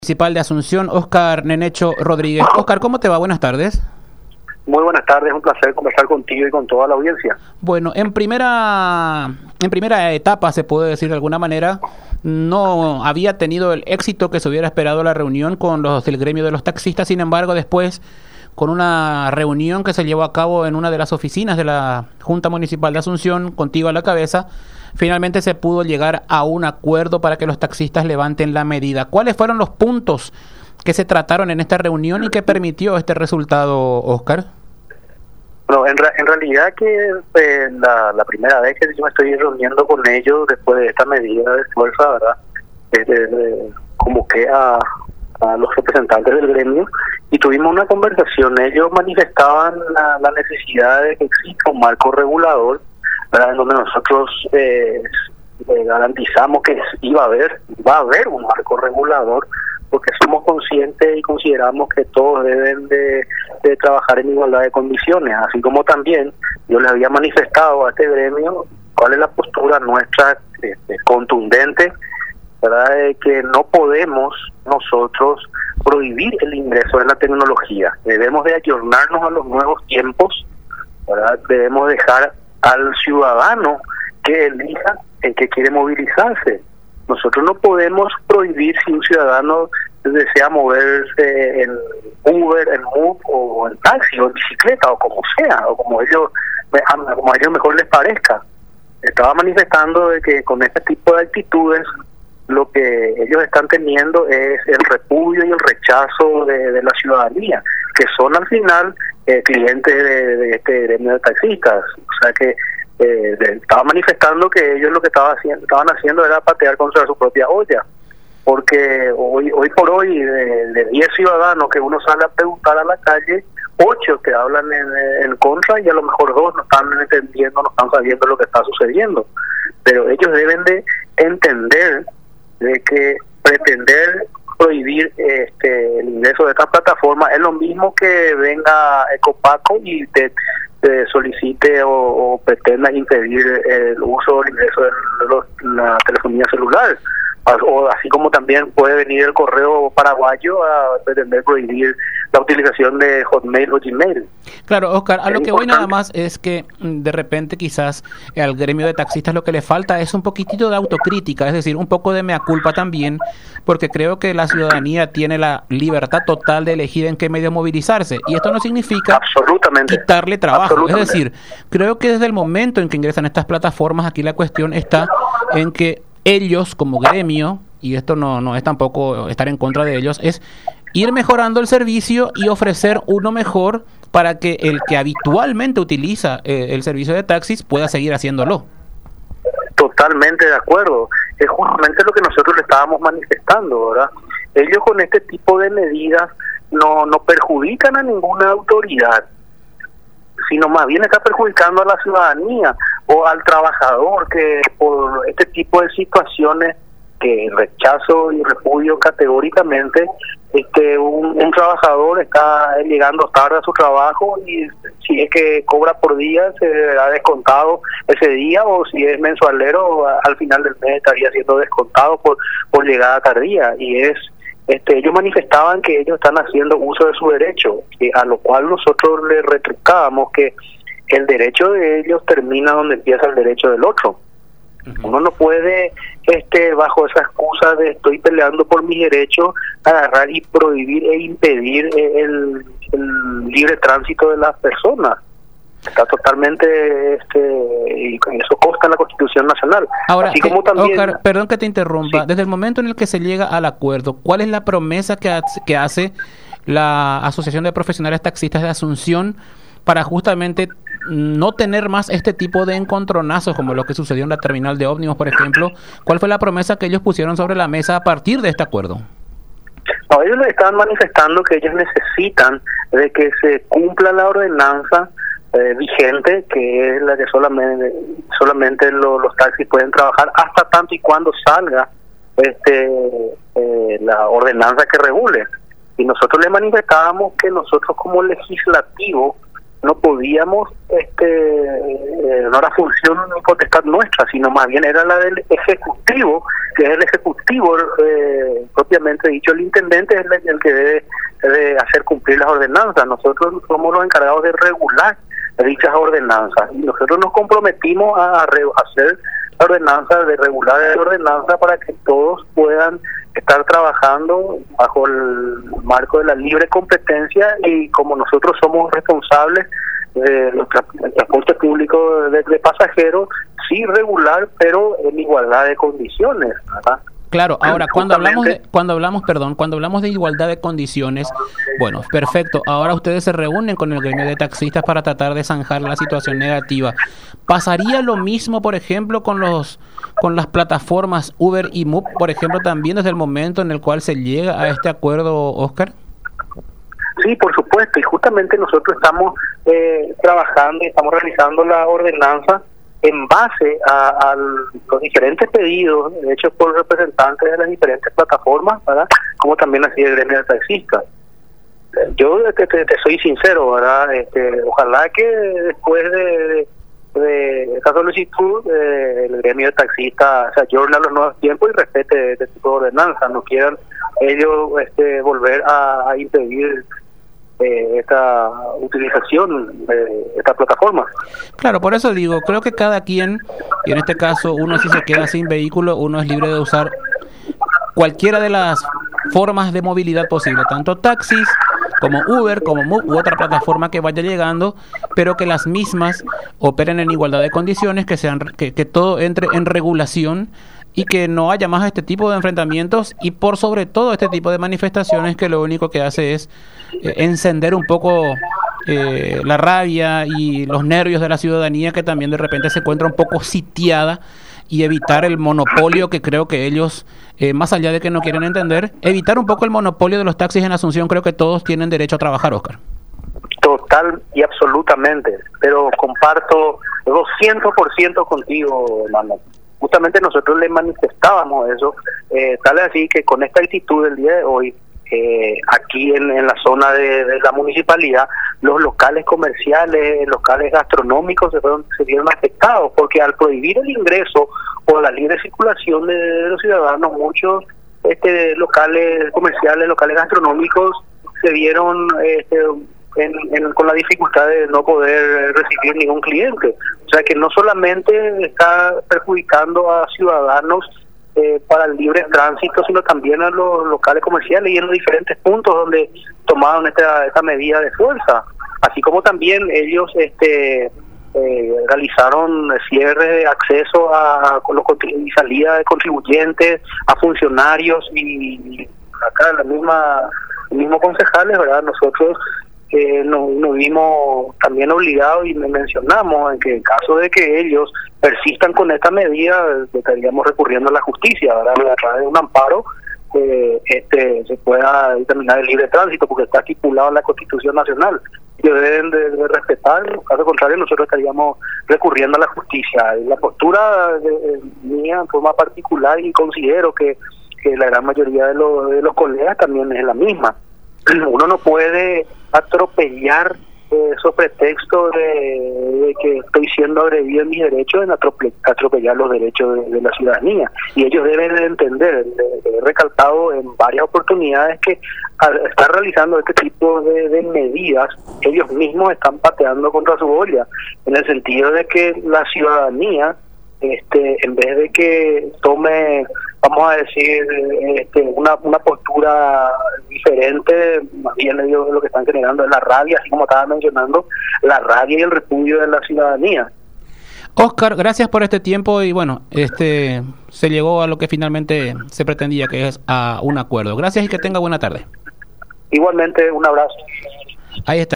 Municipal de Asunción, Óscar Nenecho Rodríguez. Óscar, ¿cómo te va? Buenas tardes. Muy buenas tardes, un placer conversar contigo y con toda la audiencia. Bueno, en primera etapa, se puede decir de alguna manera, no había tenido el éxito que se hubiera esperado la reunión con los del gremio de los taxistas. Sin embargo, después, con una reunión que se llevó a cabo en una de las oficinas de la Junta Municipal de Asunción, contigo a la cabeza, finalmente se pudo llegar a un acuerdo para que los taxistas levanten la medida. ¿Cuáles fueron los puntos que se trataron en esta reunión y que permitió este resultado, Óscar? Bueno, en realidad que la primera vez que yo me estoy reuniendo con ellos después de esta medida de fuerza, ¿verdad? Convoqué a los representantes del gremio y tuvimos una conversación. Ellos manifestaban la necesidad de que exista un marco regulador, ¿verdad? En donde nosotros garantizamos que va a haber un marco regulador, porque somos conscientes y consideramos que todos deben de trabajar en igualdad de condiciones, así como también yo les había manifestado a este gremio cuál es la postura nuestra contundente, ¿verdad? De que no podemos nosotros prohibir el ingreso de la tecnología, debemos de ayornarnos a los nuevos tiempos, ¿verdad? Debemos dejar al ciudadano que elija en qué quiere movilizarse. Nosotros no podemos prohibir si un ciudadano desea moverse en Uber, en Move o en taxi o en bicicleta o como sea, o como a ellos mejor les parezca. Estaba manifestando de que con este tipo de actitudes lo que ellos están teniendo es el repudio y el rechazo de la ciudadanía, que son al final clientes de este gremio de taxistas. O sea que estaba manifestando que ellos lo que estaban haciendo era patear contra su propia olla, porque hoy por hoy de 10 ciudadanos que uno sale a preguntar a la calle, 8 que hablan en contra y a lo mejor 2 no están entendiendo, no están sabiendo lo que está sucediendo. Pero ellos deben de entender de que pretender prohibir el ingreso de esta plataforma es lo mismo que venga Ecopaco y te solicite o pretenda impedir el uso o el ingreso de la telefonía celular, o así como también puede venir el correo paraguayo a pretender prohibir la utilización de Hotmail o Gmail. Claro, Óscar, a lo que voy nada más es que de repente quizás al gremio de taxistas lo que le falta es un poquitito de autocrítica, es decir, un poco de mea culpa también, porque creo que la ciudadanía tiene la libertad total de elegir en qué medio movilizarse, y esto no significa quitarle trabajo. Es decir, creo que desde el momento en que ingresan estas plataformas, aquí la cuestión está en que ellos como gremio, y esto no es tampoco estar en contra de ellos, es ir mejorando el servicio y ofrecer uno mejor para que el que habitualmente utiliza el servicio de taxis pueda seguir haciéndolo. Totalmente de acuerdo. Es justamente lo que nosotros le estábamos manifestando, ¿verdad? Ellos con este tipo de medidas no perjudican a ninguna autoridad, sino más bien está perjudicando a la ciudadanía o al trabajador, que por este tipo de situaciones que rechazo y repudio categóricamente, un trabajador está llegando tarde a su trabajo y si es que cobra por día se verá descontado ese día, o si es mensualero al final del mes estaría siendo descontado por llegada tardía. Y ellos manifestaban que ellos están haciendo uso de su derecho, a lo cual nosotros le retrucábamos que el derecho de ellos termina donde empieza el derecho del otro. Uno no puede, bajo esa excusa de estoy peleando por mis derechos, agarrar y prohibir e impedir el libre tránsito de las personas. Está totalmente, y eso consta en la Constitución Nacional. Ahora, así como también, Óscar, perdón que te interrumpa, sí. Desde el momento en el que se llega al acuerdo, ¿cuál es la promesa que hace la Asociación de Profesionales Taxistas de Asunción para justamente no tener más este tipo de encontronazos como lo que sucedió en la terminal de ómnibus, por ejemplo? ¿Cuál fue la promesa que ellos pusieron sobre la mesa a partir de este acuerdo? No, ellos le estaban manifestando que ellos necesitan de que se cumpla la ordenanza vigente, que es la que solamente los taxis pueden trabajar hasta tanto y cuando salga la ordenanza que regule. Y nosotros le manifestábamos que nosotros como legislativo no podíamos, no era función ni potestad nuestra, sino más bien era la del Ejecutivo, que es el Ejecutivo propiamente dicho. El intendente es el que debe hacer cumplir las ordenanzas. Nosotros somos los encargados de regular dichas ordenanzas, y nosotros nos comprometimos a hacer la ordenanza, de regular la ordenanza para que todos puedan estar trabajando bajo el marco de la libre competencia, y como nosotros somos responsables del transporte público de pasajeros, sí regular, pero en igualdad de condiciones, ¿verdad? Claro, ahora cuando hablamos de igualdad de condiciones, bueno, perfecto. Ahora ustedes se reúnen con el gremio de taxistas para tratar de zanjar la situación negativa. ¿Pasaría lo mismo, por ejemplo, con las plataformas Uber y Moop, por ejemplo, también desde el momento en el cual se llega a este acuerdo, Oscar? Sí, por supuesto, y justamente nosotros estamos trabajando y estamos realizando la ordenanza en base a los diferentes pedidos hechos por representantes de las diferentes plataformas, ¿verdad? Como también así el gremio de taxistas. Yo te soy sincero, ¿verdad? Ojalá que después de esta solicitud el gremio de taxistas se ayorne a los nuevos tiempos y respete este tipo de ordenanza. No quieran ellos volver a impedir esta utilización de esta plataforma. Claro, por eso digo, creo que cada quien, y en este caso uno si se queda sin vehículo, uno es libre de usar cualquiera de las formas de movilidad posible, tanto taxis como Uber, como Moov u otra plataforma que vaya llegando, pero que las mismas operen en igualdad de condiciones, que todo entre en regulación y que no haya más este tipo de enfrentamientos y por sobre todo este tipo de manifestaciones que lo único que hace es encender un poco la rabia y los nervios de la ciudadanía, que también de repente se encuentra un poco sitiada, y evitar el monopolio que creo que ellos, más allá de que no quieren entender, evitar un poco el monopolio de los taxis en Asunción. Creo que todos tienen derecho a trabajar, Oscar. Total y absolutamente, pero comparto 200% contigo, hermano. Justamente nosotros le manifestábamos eso, tal es así que con esta actitud del día de hoy, aquí en la zona de la municipalidad, los locales comerciales, locales gastronómicos se vieron afectados, porque al prohibir el ingreso o la libre circulación de los ciudadanos, muchos locales comerciales, locales gastronómicos se vieron con la dificultad de no poder recibir ningún cliente. O sea que no solamente está perjudicando a ciudadanos para el libre tránsito, sino también a los locales comerciales y en los diferentes puntos donde tomaron esta medida de fuerza, así como también ellos realizaron cierre de acceso y salida de contribuyentes, a funcionarios, y acá los mismos concejales, ¿verdad? Nosotros nos vimos también obligados y mencionamos en que en caso de que ellos persistan con esta medida, estaríamos recurriendo a la justicia, ¿verdad? A través de un amparo se pueda determinar el libre tránsito, porque está estipulado en la Constitución Nacional. Ellos deben de respetar, en caso contrario nosotros estaríamos recurriendo a la justicia. La postura mía en forma particular, y considero que la gran mayoría de los colegas también es la misma. Uno no puede atropellar sobre pretexto de que estoy siendo agredido en mis derechos, en atropellar los derechos de la ciudadanía. Y ellos deben de entender, he recalcado en varias oportunidades, que al estar realizando este tipo de medidas, ellos mismos están pateando contra su bolla, en el sentido de que la ciudadanía, en vez de que tome, vamos a decir, una postura diferente, más bien ellos lo que están generando es la rabia, así como estaba mencionando, la rabia y el repudio de la ciudadanía. Oscar, gracias por este tiempo, y bueno, se llegó a lo que finalmente se pretendía, que es a un acuerdo. Gracias y que tenga buena tarde. Igualmente, un abrazo. Ahí está.